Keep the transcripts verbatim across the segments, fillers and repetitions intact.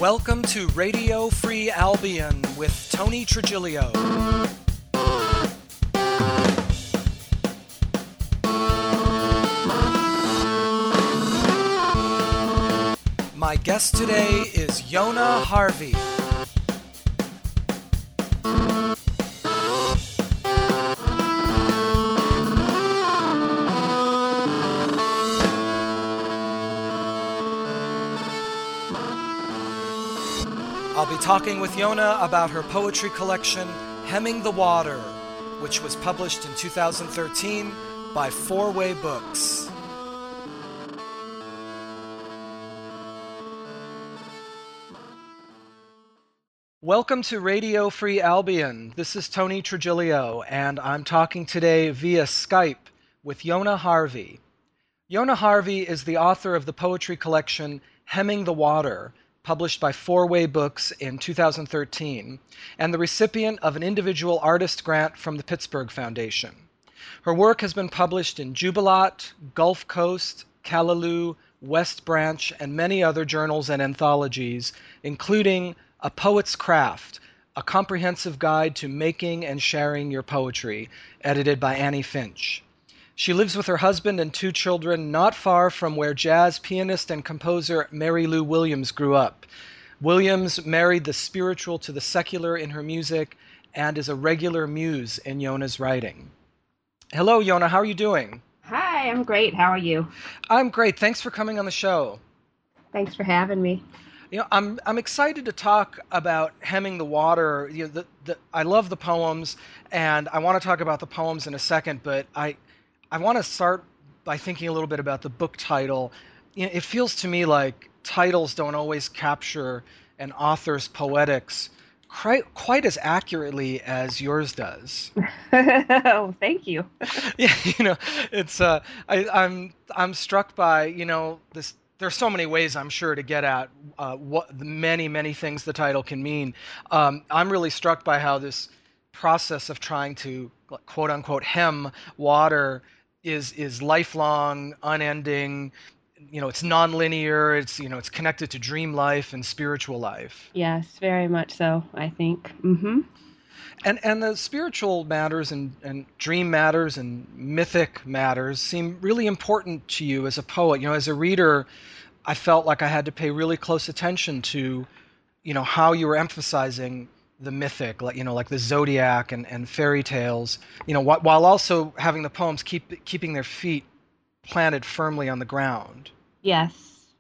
Welcome to Radio Free Albion with Tony Trigilio. My guest today is Yona Harvey. I'll be talking with Yona about her poetry collection, Hemming the Water, which was published in two thousand thirteen by Four Way Books. Welcome to Radio Free Albion. This is Tony Trigilio, and I'm talking today via Skype with Yona Harvey. Yona Harvey is the author of the poetry collection Hemming the Water, published by Four Way Books in two thousand thirteen, and the recipient of an individual artist grant from the Pittsburgh Foundation. Her work has been published in Jubilat, Gulf Coast, Callaloo, West Branch, and many other journals and anthologies, including A Poet's Craft, a comprehensive guide to making and sharing your poetry, edited by Annie Finch. She lives with her husband and two children not far from where jazz pianist and composer Mary Lou Williams grew up. Williams married the spiritual to the secular in her music and is a regular muse in Yona's writing. Hello, Yona. How are you doing? Hi, I'm great. How are you? I'm great. Thanks for coming on the show. Thanks for having me. You know, I'm I'm excited to talk about Hemming the Water. You know, the, the, I love the poems, and I want to talk about the poems in a second, but I I want to start by thinking a little bit about the book title. You know, it feels to me like titles don't always capture an author's poetics quite, quite as accurately as yours does. Oh, thank you. Yeah, you know, it's uh, I, I'm I'm struck by you know this. There's so many ways I'm sure to get at uh, what the many many things the title can mean. Um, I'm really struck by how this process of trying to quote unquote hem water is is lifelong, unending. You know, it's nonlinear. It's you know, it's connected to dream life and spiritual life. Yes, very much so, I think. Mm-hmm. And and the spiritual matters and, and dream matters and mythic matters seem really important to you as a poet. You know, as a reader, I felt like I had to pay really close attention to, you know, how you were emphasizing the mythic, like you know, like the zodiac and, and fairy tales. You know, wh- while also having the poems keep keeping their feet planted firmly on the ground. Yes.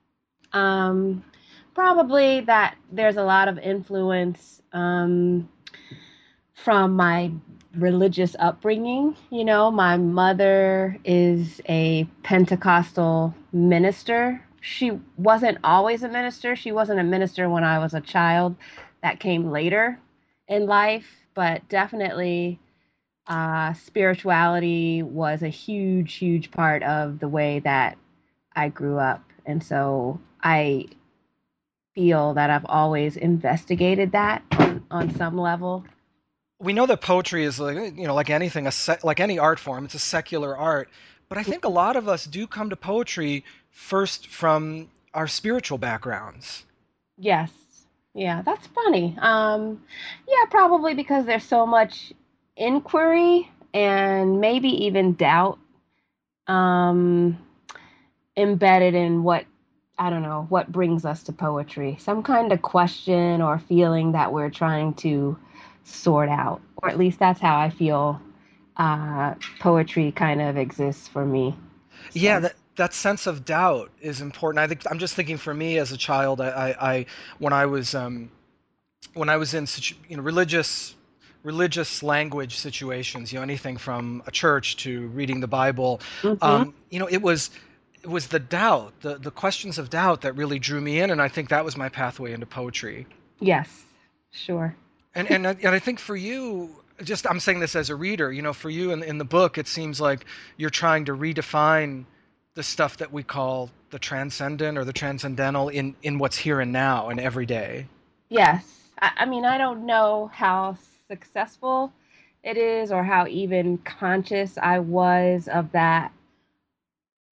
Um, probably that there's a lot of influence um, from my religious upbringing. You know, my mother is a Pentecostal minister. She wasn't always a minister. She wasn't a minister when I was a child. That came later in life, but definitely uh, spirituality was a huge, huge part of the way that I grew up. And so I feel that I've always investigated that on, on some level. We know that poetry is like you know like anything a sec- like any art form, it's a secular art, but I think a lot of us do come to poetry first from our spiritual backgrounds. Yes. Yeah, that's funny. Um, yeah, probably because there's so much inquiry and maybe even doubt um, embedded in what, I don't know, what brings us to poetry. Some kind of question or feeling that we're trying to sort out, or at least that's how I feel uh, poetry kind of exists for me. Yeah, So, that that sense of doubt is important. I think I'm just thinking for me as a child, I, I, I when I was um, when I was in situ- you know religious religious language situations, you know anything from a church to reading the Bible, hmm um, you know it was it was the doubt, the the questions of doubt that really drew me in, and I think that was my pathway into poetry. yes, sure. And and I- and I think for you, just I'm saying this as a reader, you know, for you in in the book, it seems like you're trying to redefine the stuff that we call the transcendent or the transcendental in in what's here and now and every day. Yes. I, I mean, I don't know how successful it is or how even conscious I was of that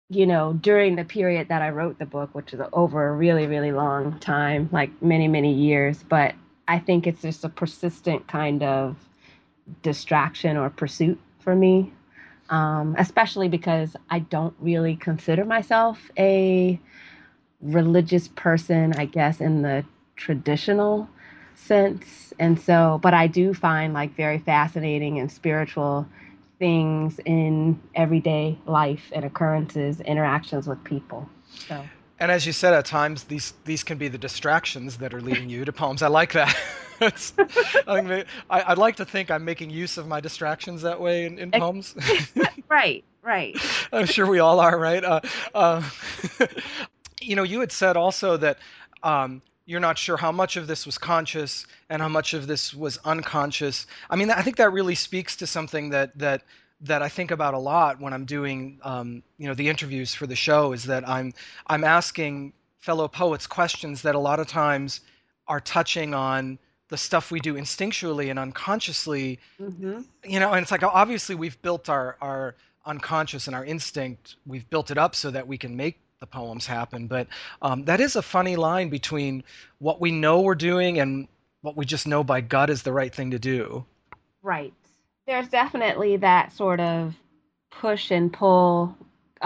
you know, during the period that I wrote the book, which is over a really, really long time, like many, many years. But I think it's just a persistent kind of distraction or pursuit for me, um, especially because I don't really consider myself a religious person, I guess, in the traditional sense. And so, but I do find like very fascinating and spiritual things in everyday life and occurrences, interactions with people. So, And as you said, at times these these can be the distractions that are leading you to poems. I like that. It's, I think that- I, I'd like to think I'm making use of my distractions that way in, in ex- poems. right, right. I'm sure we all are, right? Uh, uh, you know, you had said also that um, you're not sure how much of this was conscious and how much of this was unconscious. I mean, I think that really speaks to something that that that I think about a lot when I'm doing, um, you know, the interviews for the show. Is that I'm I'm asking fellow poets questions that a lot of times are touching on the stuff we do instinctually and unconsciously, Hmm. you know, and it's like obviously we've built our our unconscious and our instinct, we've built it up so that we can make the poems happen, but um, that is a funny line between what we know we're doing and what we just know by gut is the right thing to do. Right. There's definitely that sort of push and pull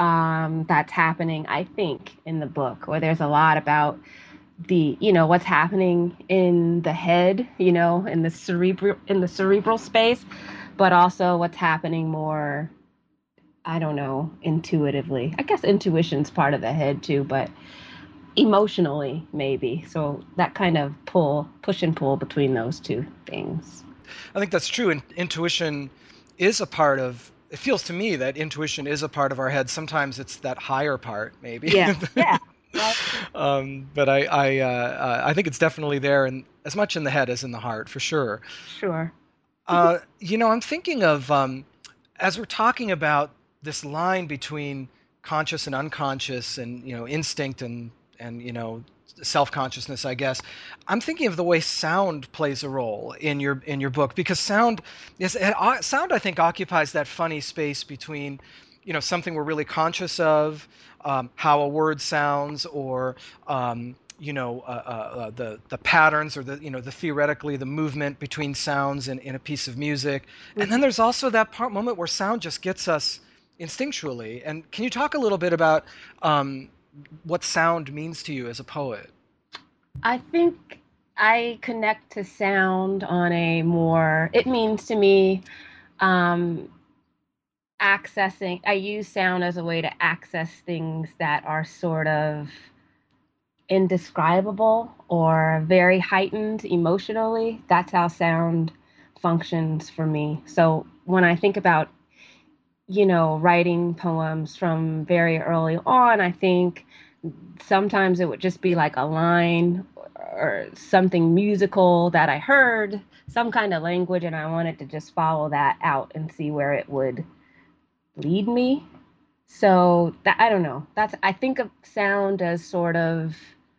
um, that's happening, I think, in the book, where there's a lot about the, you know, what's happening in the head, you know, in the cerebral in the cerebral space, but also what's happening more, I don't know, intuitively. I guess intuition's part of the head too, but emotionally maybe. So that kind of pull, push and pull between those two things. I think that's true. And intuition is a part of. It feels to me that intuition is a part of our head. Sometimes it's that higher part, maybe. Yeah. Yeah. Right. um, but I, I, uh, uh, I think it's definitely there, and as much in the head as in the heart, for sure. Sure. Uh, you know, I'm thinking of um, as we're talking about this line between conscious and unconscious, and you know, instinct and and you know, self-consciousness, I guess. I'm thinking of the way sound plays a role in your in your book, because sound is uh, sound I think occupies that funny space between, you know, something we're really conscious of, um, how a word sounds, or um, you know, uh, uh, uh, the the patterns, or the, you know, the theoretically the movement between sounds in, in a piece of music. And then Mhm. there's also that part moment where sound just gets us instinctually. And can you talk a little bit about um, what sound means to you as a poet? I think I connect to sound on a more, it means to me, um, accessing, I use sound as a way to access things that are sort of indescribable or very heightened emotionally. That's how sound functions for me. So when I think about, you know, writing poems from very early on, I think sometimes it would just be like a line or something musical that I heard, some kind of language, and I wanted to just follow that out and see where it would lead me. So that, I don't know. That's, I think of sound as sort of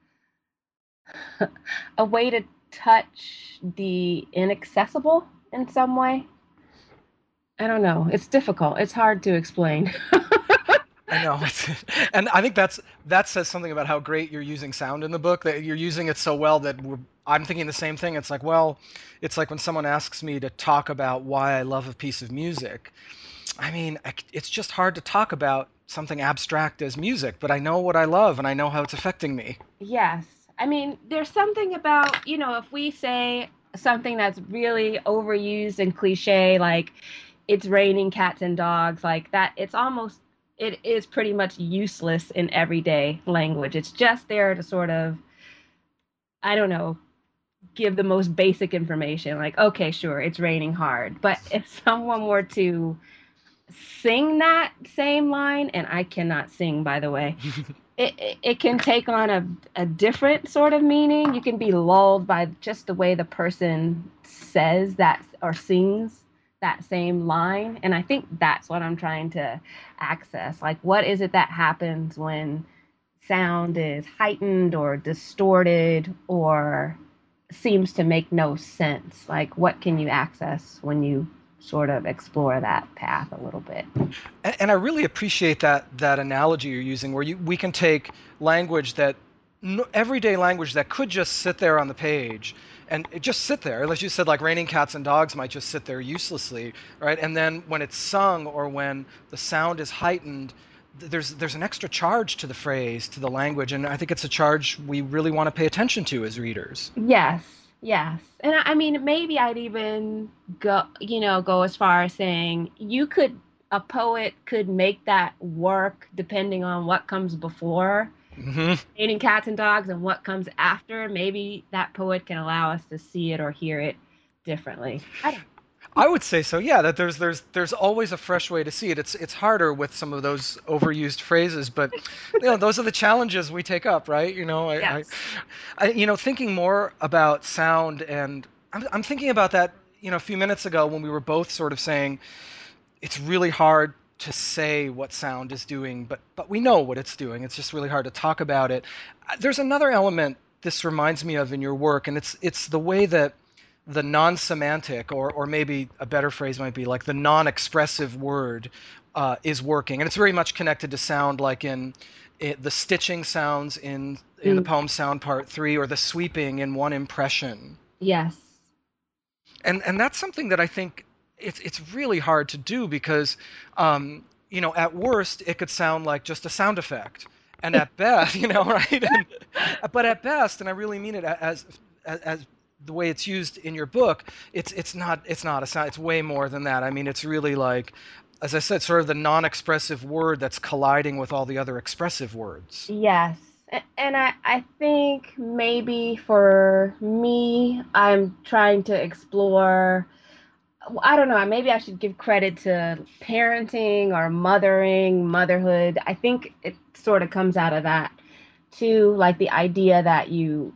a way to touch the inaccessible in some way. I don't know. It's difficult. It's hard to explain. I know, it's, and I think that's that says something about how great you're using sound in the book. That you're using it so well that we're, I'm thinking the same thing. It's like, well, it's like when someone asks me to talk about why I love a piece of music. I mean, I c it's just hard to talk about something abstract as music, but I know what I love and I know how it's affecting me. Yes. I mean, there's something about, you know, if we say something that's really overused and cliche, like it's raining cats and dogs, like that, it's almost, it is pretty much useless in everyday language. It's just there to sort of, I don't know, give the most basic information. Like, okay, sure, it's raining hard. But if someone were to sing that same line, and I cannot sing, by the way, it, it, it can take on a, a different sort of meaning. You can be lulled by just the way the person says that or sings that same line. And I think that's what I'm trying to access. Like, what is it that happens when sound is heightened or distorted or seems to make no sense? Like, what can you access when you sort of explore that path a little bit. And, and I really appreciate that that analogy you're using, where you we can take language that no, everyday language that could just sit there on the page and it just sit there, as you said, like raining cats and dogs might just sit there uselessly, right? And then when it's sung or when the sound is heightened, th- there's there's an extra charge to the phrase, to the language, and I think it's a charge we really want to pay attention to as readers. Yes, yes. And I, I mean, maybe I'd even go, you know, go as far as saying you could, a poet could make that work depending on what comes before Hmm. Eating Cats and Dogs and what comes after. Maybe that poet can allow us to see it or hear it differently. I don't. I would say so. Yeah, that there's there's there's always a fresh way to see it. It's it's harder with some of those overused phrases, but you know those are the challenges we take up, right? You know, I, I, Yes. I you know thinking more about sound, and I'm I'm thinking about that. You know, a few minutes ago when we were both sort of saying it's really hard to say what sound is doing, but but we know what it's doing. It's just really hard to talk about it. Uh, There's another element this reminds me of in your work, and it's it's the way that the non-semantic, or or maybe a better phrase might be like the non-expressive word, uh, is working, and it's very much connected to sound, like in it, the stitching sounds in in the Mm, poem Sound Part Three, or the sweeping in One Impression. yes. and and that's something that I think it's it's really hard to do because um, you know at worst it could sound like just a sound effect, and at best you know right and, but at best, and I really mean it as, as as the way it's used in your book, it's it's not it's not a sound, it's way more than that. I mean, it's really like, as I said, sort of the non-expressive word that's colliding with all the other expressive words. Yes. A- And I, I think maybe for me, I'm trying to explore, I don't know, maybe I should give credit to parenting or mothering, motherhood. I think it sort of comes out of that too, like the idea that you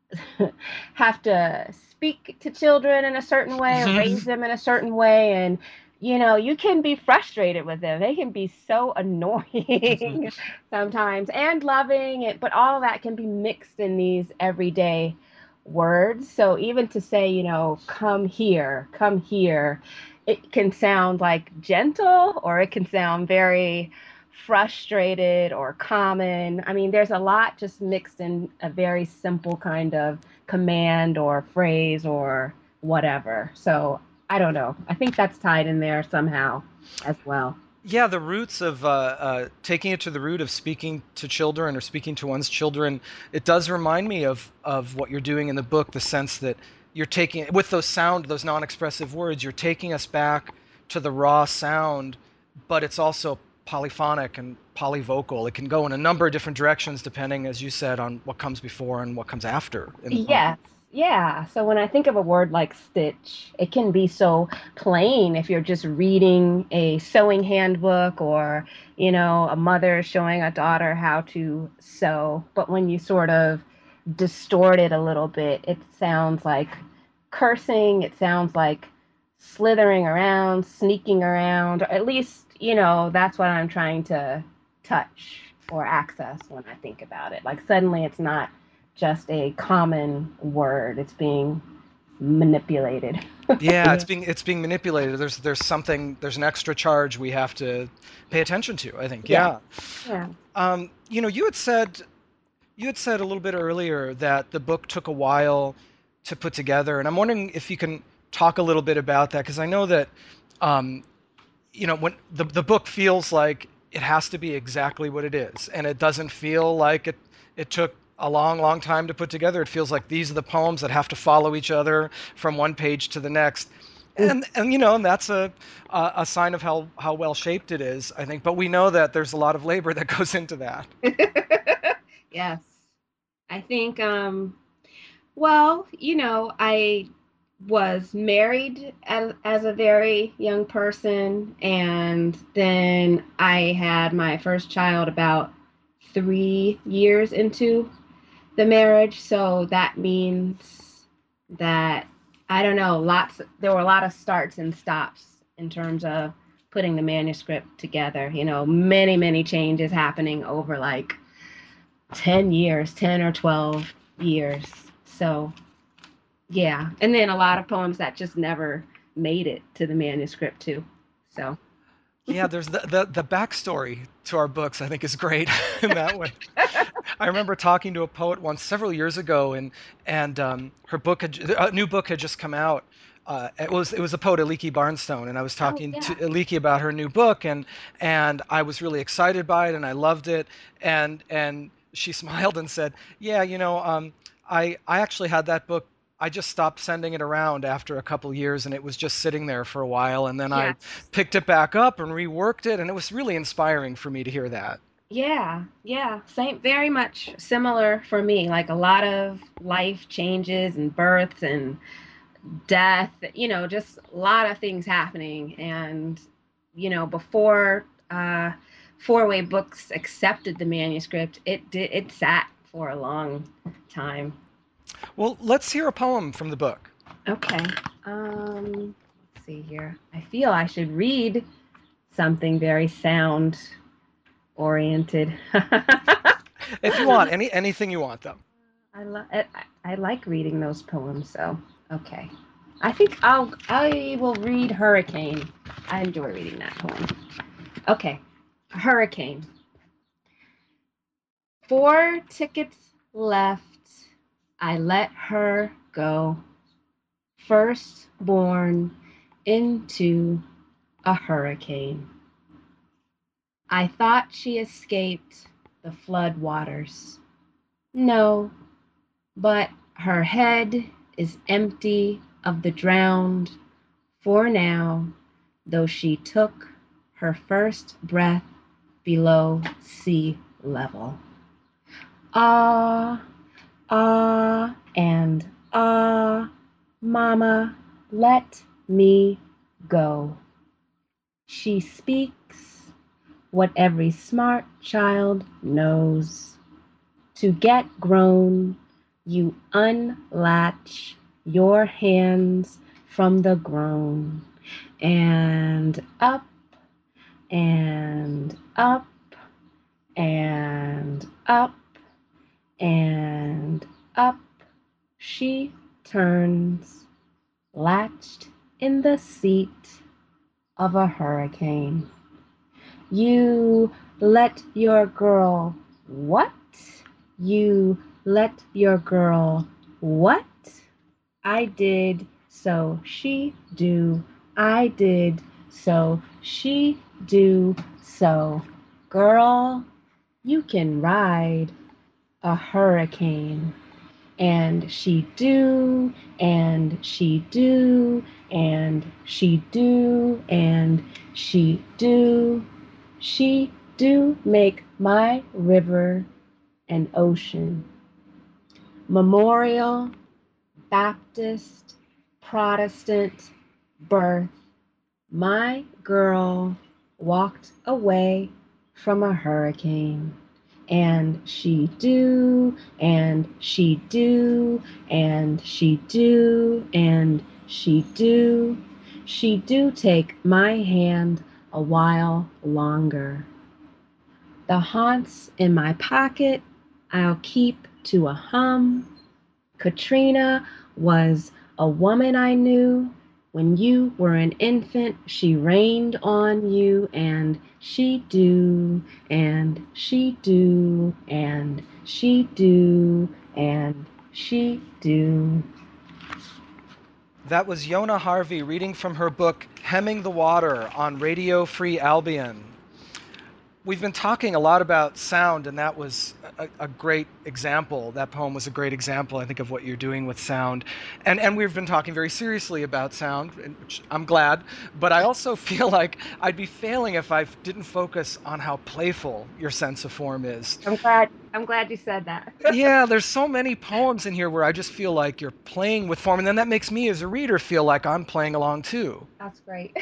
have to speak to children in a certain way, raise them in a certain way, and you know, you can be frustrated with them. They can be so annoying sometimes and loving it, but all that can be mixed in these everyday words. So even to say, you know, come here, come here, it can sound like gentle or it can sound very frustrated or common. I mean, there's a lot just mixed in a very simple kind of command or phrase or whatever. So I don't know. I think that's tied in there somehow as well. Yeah, the roots of uh, uh, taking it to the root of speaking to children or speaking to one's children, it does remind me of of what you're doing in the book. The sense that you're taking with those sound, those non-expressive words, you're taking us back to the raw sound, but it's also polyphonic and polyvocal. It can go in a number of different directions depending, as you said, on what comes before and what comes after in the poem. Yes. Yeah. So when I think of a word like stitch, it can be so plain if you're just reading a sewing handbook or, you know, a mother showing a daughter how to sew. But when you sort of distort it a little bit, it sounds like cursing, it sounds like slithering around, sneaking around, or at least, you know, that's what I'm trying to touch or access when I think about it. Like suddenly it's not just a common word, it's being manipulated. Yeah, it's being it's being manipulated. There's there's something there's an extra charge we have to pay attention to, I think. Yeah. Yeah. Yeah. Um, you know, you had said you had said a little bit earlier that the book took a while to put together, and I'm wondering if you can talk a little bit about that, because I know that um, you know when the the book feels like it has to be exactly what it is, and it doesn't feel like it it took a long, long time to put together. It feels like these are the poems that have to follow each other from one page to the next. And and you know, and that's a a, a sign of how how well shaped it is, I think. But we know that there's a lot of labor that goes into that. Yes. I think um well, you know, I was married as, as a very young person, and then I had my first child about three years into the marriage. So that means that, I don't know, lots, there were a lot of starts and stops in terms of putting the manuscript together. You know, many, many changes happening over like ten years, ten or twelve years. So yeah, and then a lot of poems that just never made it to the manuscript too. So Yeah, there's the, the the backstory to our books, I think, is great in that way. I remember talking to a poet once several years ago, and and um, her book had, a new book had just come out. Uh, it was it was a poet, Aliki Barnstone, and I was oh talking to yeah. Aliki about her new book, and and I was really excited by it, and I loved it, and and she smiled and said, "Yeah, you know, um, I I actually had that book. I just stopped sending it around after a couple years, and it was just sitting there for a while, and then I Yes. picked it back up and reworked it, and it was really inspiring for me to hear that." Yeah, yeah, same, very much similar for me. Like a lot of life changes and births and death, you know, just a lot of things happening. And, you know, before uh, Four Way Books accepted the manuscript, it did, it sat for a long time. Well, let's hear a poem from the book. Okay. Um, let's see here. I feel I should read something very sound oriented. If you want, any anything you want, though. I, lo- I I like reading those poems. So okay, I think I'll I will read Hurricane. I enjoy reading that poem. Okay, Hurricane. Four tickets left. I let her go. First born into a hurricane. I thought she escaped the flood waters. No, but her head is empty of the drowned for now, though she took her first breath below sea level. Ah, ah, and ah, mama, let me go. She speaks what every smart child knows. To get grown, you unlatch your hands from the groan and up and up and up and up she turns, latched in the seat of a hurricane. You let your girl what? You let your girl what? I did, so she do. I did, so she do. So, girl, you can ride a hurricane. And she do, and she do, and she do, and she do. She do make my river an ocean. Memorial, Baptist, Protestant, birth, my girl walked away from a hurricane. And she do, and she do, and she do, and she do. She do take my hand a while longer. The haunts in my pocket I'll keep to a hum. Katrina was a woman I knew. When you were an infant, she rained on you, and she do, and she do, and she do, and she do. That was Yona Harvey reading from her book Hemming the Water on Radio Free Albion. We've been talking a lot about sound, and that was a, a great example. That poem was a great example, I think, of what you're doing with sound. And and we've been talking very seriously about sound, which I'm glad. But I also feel like I'd be failing if I didn't focus on how playful your sense of form is. I'm glad. I'm glad you said that. Yeah, there's so many poems in here where I just feel like you're playing with form, and then that makes me as a reader feel like I'm playing along too. That's great.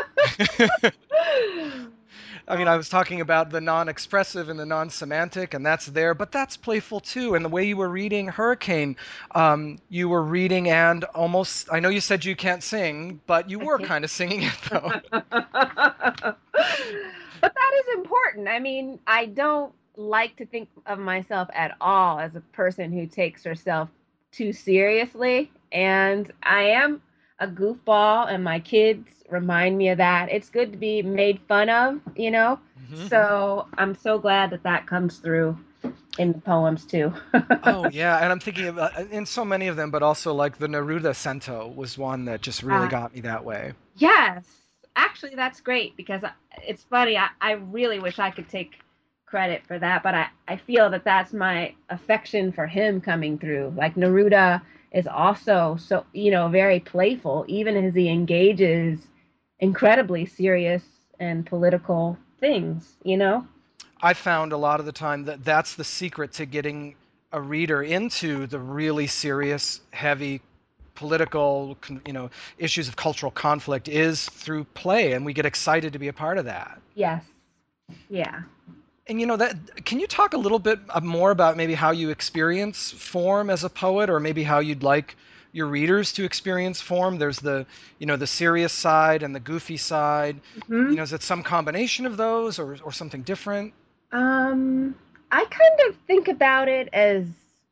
I mean, I was talking about the non-expressive and the non-semantic, and that's there, but that's playful too. And the way you were reading Hurricane, um, you were reading and almost, I know you said you can't sing, but you I were can't. kind of singing it though. But that is important. I mean, I don't like to think of myself at all as a person who takes herself too seriously. And I am a goofball, and my kids remind me of that. It's good to be made fun of, you know? Hmm. So I'm so glad that that comes through in the poems too. Oh yeah, and I'm thinking about in so many of them, but also like the Neruda Sento was one that just really Uh, got me that way. yes, actually, that's great because I- it's funny. I, I really wish I could take credit for that, but I, I feel that that's my affection for him coming through. Like Neruda is also so, you know, very playful, even as he engages incredibly serious and political things, you know? I found a lot of the time that that's the secret to getting a reader into the really serious, heavy political, you know, issues of cultural conflict is through play, and we get excited to be a part of that. Yes. Yeah. And you know that can you talk a little bit uh, more about maybe how you experience form as a poet, or maybe how you'd like your readers to experience form? There's the, you know, the serious side and the goofy side. You Hmm. know, is it some combination of those, or or something different? Um, I kind of think about it as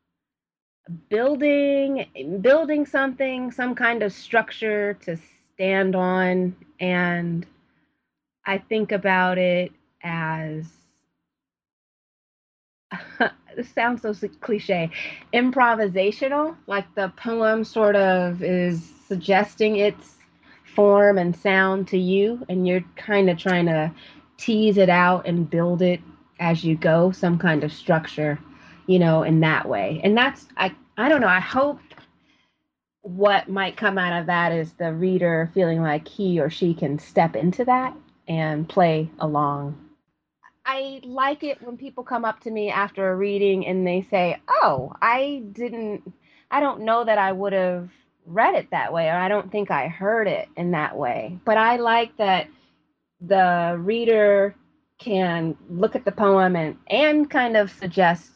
building building something, some kind of structure to stand on, and I think about it as this sounds so cliche, improvisational, like the poem sort of is suggesting its form and sound to you, and you're kind of trying to tease it out and build it as you go, some kind of structure, you know, in that way. And that's I I don't know, I hope what might come out of that is the reader feeling like he or she can step into that and play along. I like it when people come up to me after a reading and they say, "Oh, I didn't, I don't know that I would have read it that way, or I don't think I heard it in that way." But I like that the reader can look at the poem and, and kind of suggest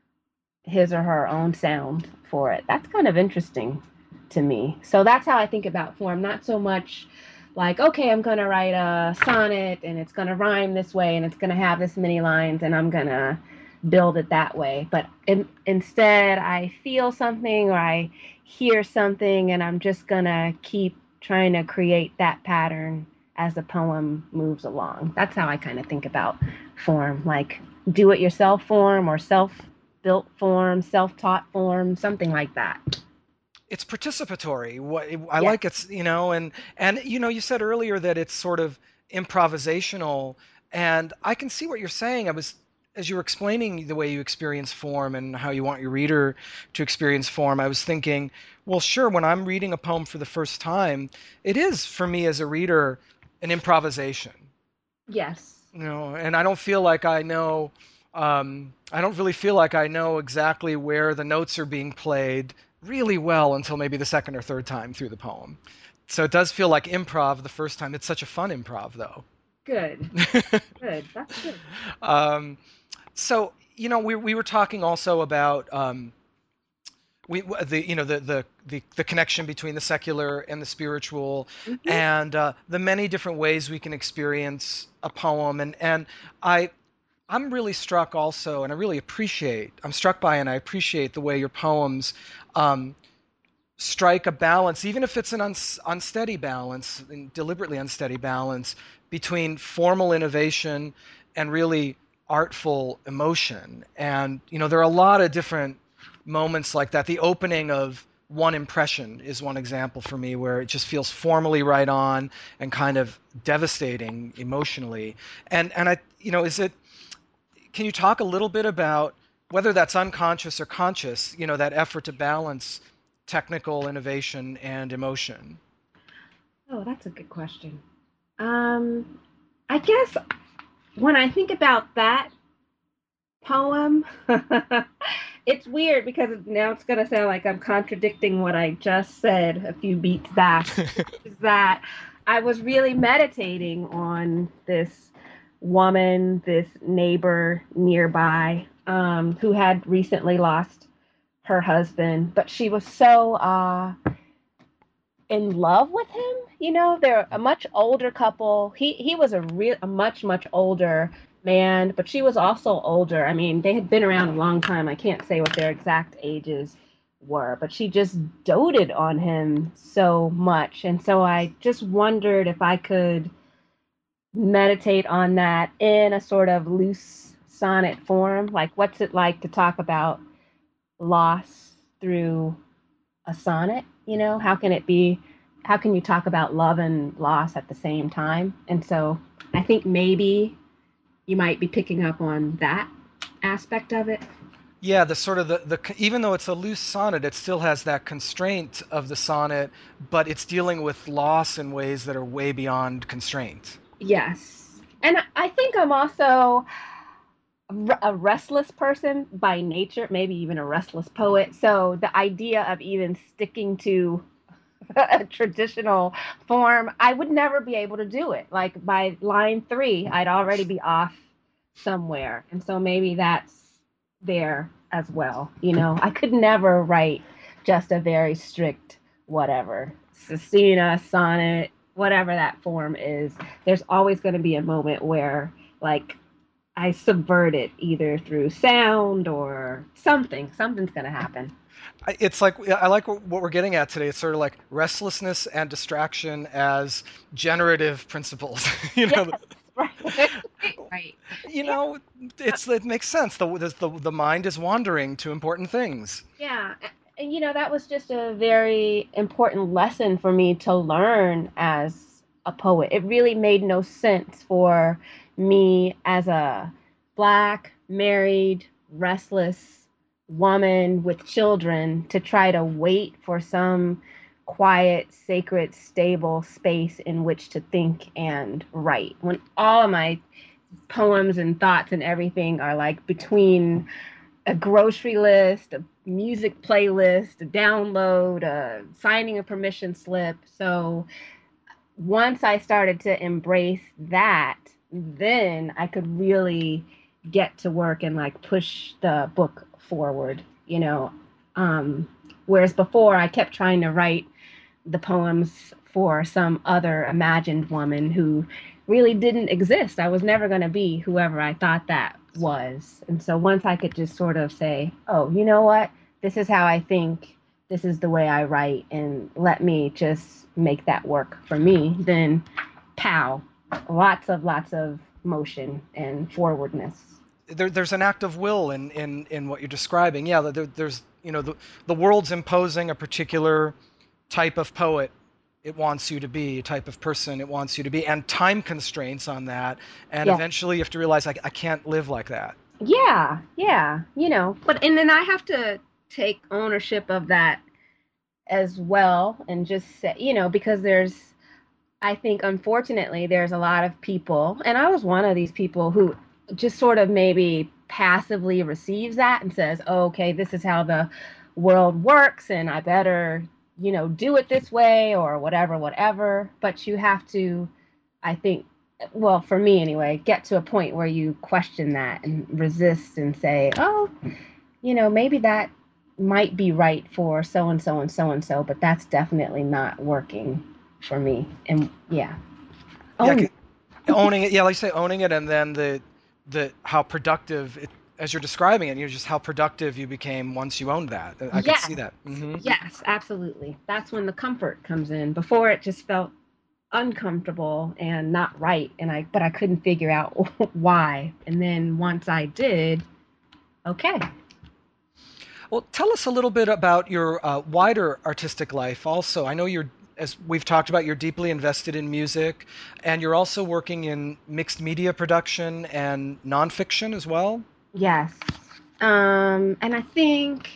his or her own sound for it. That's kind of interesting to me. So that's how I think about form, not so much like, okay, I'm going to write a sonnet and it's going to rhyme this way and it's going to have this many lines and I'm going to build it that way. But in, instead, I feel something or I hear something and I'm just going to keep trying to create that pattern as the poem moves along. That's how I kind of think about form, like do it yourself form or self built form, self taught form, something like that. It's participatory. What I Yes. like, it's, you know, and and you know, you said earlier that it's sort of improvisational, and I can see what you're saying. I was As you were explaining the way you experience form and how you want your reader to experience form, I was thinking, well, sure, when I'm reading a poem for the first time, it is for me as a reader an improvisation. Yes. You know, and I don't feel like I know, um, I don't really feel like I know exactly where the notes are being played really well until maybe the second or third time through the poem. So it does feel like improv the first time. It's such a fun improv, though. Good. Good. That's good. um, so you know, we we were talking also about um, we the you know the, the the the connection between the secular and the spiritual, Hmm. and uh, the many different ways we can experience a poem, and and I I'm really struck also, and I really appreciate, I'm struck by and I appreciate the way your poems um, strike a balance, even if it's an uns unsteady balance, deliberately unsteady balance, between formal innovation and really artful emotion. And, you know, there are a lot of different moments like that. The opening of One Impression is one example for me where it just feels formally right on and kind of devastating emotionally. And, and I, you know, is it, can you talk a little bit about whether that's unconscious or conscious, you know, that effort to balance technical innovation and emotion? Oh, that's a good question. Um, I guess when I think about that poem, it's weird because now it's going to sound like I'm contradicting what I just said a few beats back. Is that I was really meditating on this woman, this neighbor nearby, um, who had recently lost her husband, but she was so uh, in love with him. You know, they're a much older couple. He he was a real a much much older man, but she was also older. I mean, they had been around a long time. I can't say what their exact ages were, but she just doted on him so much. And so I just wondered if I could meditate on that in a sort of loose sonnet form. Like, what's it like to talk about loss through a sonnet? You know, how can it be? How can you talk about love and loss at the same time? And so I think maybe you might be picking up on that aspect of it. Yeah, the sort of the, the even though it's a loose sonnet, it still has that constraint of the sonnet, but it's dealing with loss in ways that are way beyond constraint. Yes. And I think I'm also a restless person by nature, maybe even a restless poet. So the idea of even sticking to a traditional form, I would never be able to do it. Like by line three, I'd already be off somewhere. And so maybe that's there as well. You know, I could never write just a very strict whatever, Cecina, sonnet, whatever that form is. There's always going to be a moment where, like, I subvert it either through sound or something. Something's going to happen. It's like I like what we're getting at today. It's sort of like restlessness and distraction as generative principles. you Yes, know, right. Right. you Yeah. know, it's it makes sense. The the the mind is wandering to important things. Yeah. And, you know, that was just a very important lesson for me to learn as a poet. It really made no sense for me as a black, married, restless woman with children to try to wait for some quiet, sacred, stable space in which to think and write. When all of my poems and thoughts and everything are like between a grocery list, a music playlist, a download, a signing a permission slip. So once I started to embrace that, then I could really get to work and like push the book forward, you know. Um, whereas before I kept trying to write the poems for some other imagined woman who really didn't exist. I was never going to be whoever I thought that was. And so once I could just sort of say, oh, you know what? This is how I think. This is the way I write. And let me just make that work for me. Then, pow, lots of, lots of motion and forwardness. There, there's an act of will in in in what you're describing. Yeah, there, there's you know the the world's imposing a particular type of poet it wants you to be, type of person it wants you to be, and time constraints on that. And Yeah. eventually you have to realize, I, I can't live like that. Yeah. Yeah. You know, but, and then I have to take ownership of that as well and just say, you know, because there's, I think, unfortunately, there's a lot of people, and I was one of these people who just sort of maybe passively receives that and says, oh, okay, this is how the world works, and I better, you know, do it this way or whatever, whatever. But you have to, I think, well, for me anyway, get to a point where you question that and resist and say, oh, you know, maybe that might be right for so and so and so and so, but that's definitely not working for me. And yeah, Yeah, own. owning it. Yeah, like you say, owning it, and then the the how productive it, as you're describing it, you know, just how productive you became once you owned that. I could Yes, see that. Hmm. yes, absolutely. That's when the comfort comes in. Before it just felt uncomfortable and not right, and I but I couldn't figure out why. And then once I did, okay. Well, tell us a little bit about your uh, wider artistic life. Also, I know you're, as we've talked about, you're deeply invested in music, and you're also working in mixed media production and nonfiction as well. Yes. Um, and I think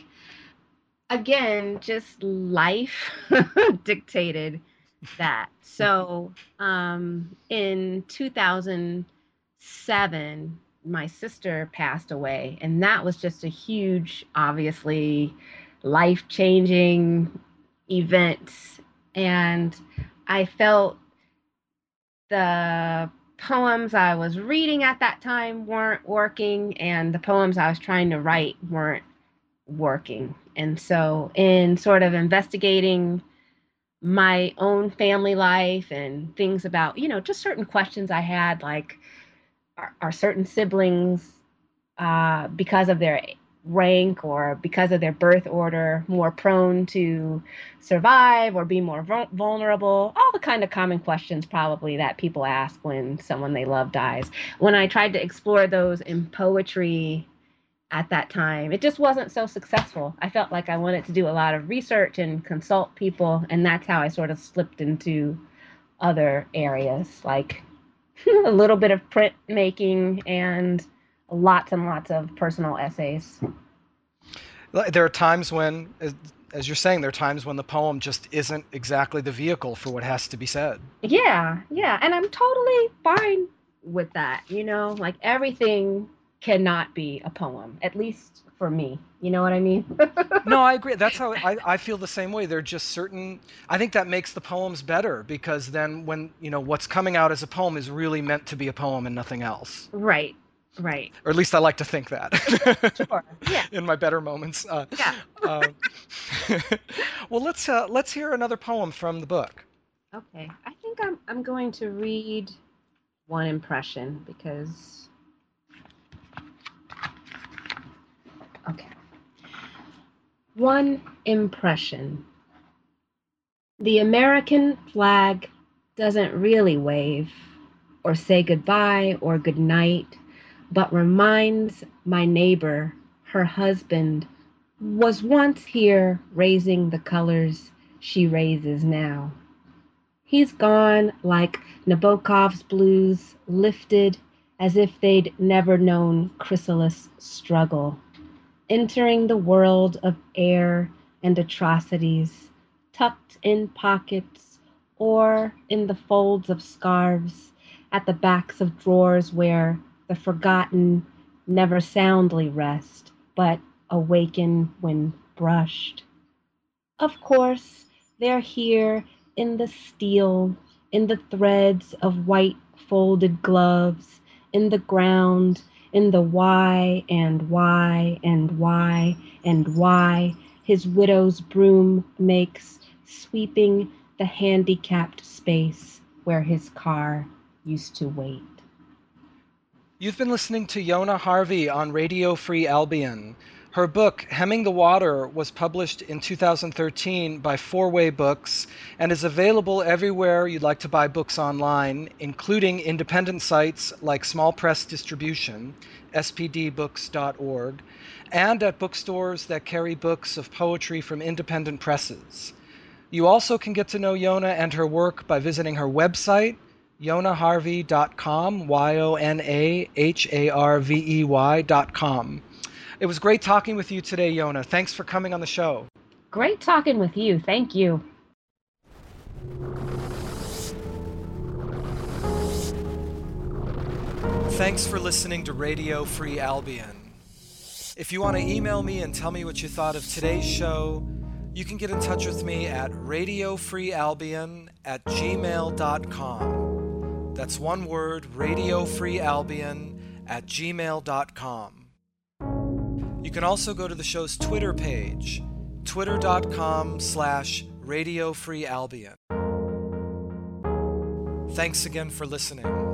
again, just life dictated that. So, um, in two thousand seven, my sister passed away, and that was just a huge, obviously, life changing event. And I felt the poems I was reading at that time weren't working, and the poems I was trying to write weren't working. And so, in sort of investigating my own family life and things about, you know, just certain questions I had, like, are, are certain siblings, uh, because of their rank or because of their birth order more prone to survive or be more vul- vulnerable, all the kind of common questions probably that people ask when someone they love dies. When I tried to explore those in poetry at that time, it just wasn't so successful. I felt like I wanted to do a lot of research and consult people, and that's how I sort of slipped into other areas, like a little bit of printmaking and lots and lots of personal essays. There are times when, as, as you're saying, there are times when the poem just isn't exactly the vehicle for what has to be said. Yeah, yeah. And I'm totally fine with that. You know, like everything cannot be a poem, at least for me. You know what I mean? No, I agree. That's how I, I feel the same way. There are just certain, I think that makes the poems better because then when, you know, what's coming out as a poem is really meant to be a poem and nothing else. Right, right. Or at least I like to think that. Sure. Yeah. In my better moments. Uh, Yeah. uh, well, let's uh, let's hear another poem from the book. Okay. I think I'm I'm going to read One Impression because okay. One Impression. The American flag doesn't really wave or say goodbye or goodnight, but reminds my neighbor her husband was once here raising the colors she raises now. He's gone like Nabokov's blues, lifted as if they'd never known chrysalis struggle, entering the world of air and atrocities, tucked in pockets or in the folds of scarves at the backs of drawers where the forgotten never soundly rest, but awaken when brushed. Of course, they're here in the steel, in the threads of white folded gloves, in the ground, in the why and why and why and why his widow's broom makes, sweeping the handicapped space where his car used to wait. You've been listening to Yona Harvey on Radio Free Albion. Her book, Hemming the Water, was published in two thousand thirteen by Four Way Books and is available everywhere you'd like to buy books online, including independent sites like Small Press Distribution, s p d books dot org, and at bookstores that carry books of poetry from independent presses. You also can get to know Yona and her work by visiting her website, yona harvey dot com, Y O N A H A R V E Y dot com. It was great talking with you today, Yona. Thanks for coming on the show. Great talking with you. Thank you. Thanks for listening to Radio Free Albion. If you want to email me and tell me what you thought of today's show, you can get in touch with me at radio free albion at gmail dot com. That's one word, radio free albion at gmail dot com. You can also go to the show's Twitter page, twitter dot com slash radio free albion. Thanks again for listening.